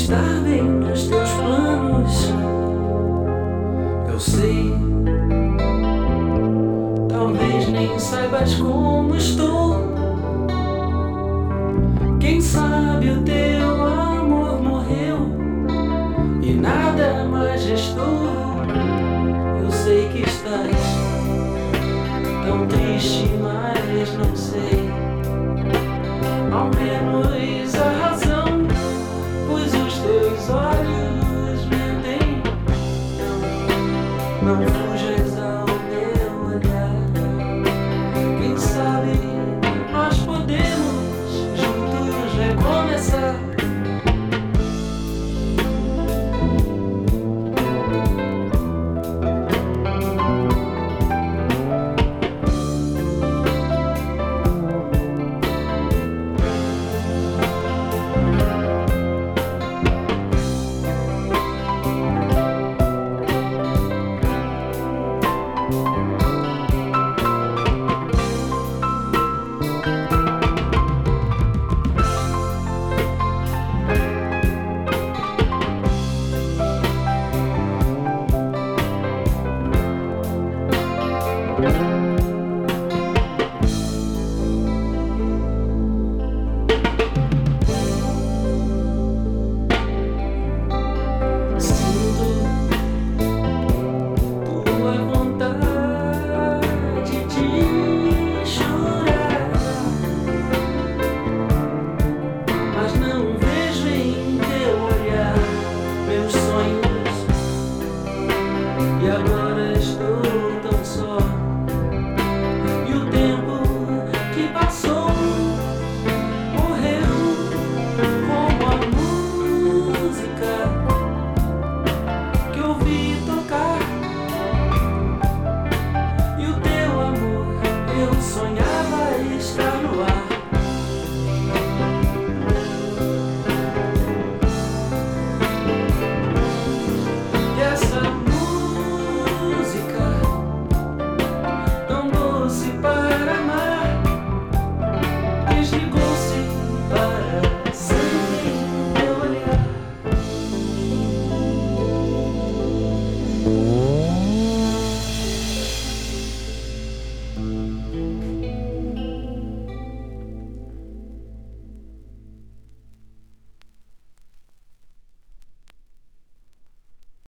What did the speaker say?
estar bem nos teus planos. Eu sei, talvez nem saibas como estou. Quem sabe o teu amor morreu e nada mais restou. Eu sei que estás tão triste, mas não sei ao menos a razão, pois os teus olhos mentem. Não fujas ao meu olhar. Quem sabe nós podemos juntos recomeçar.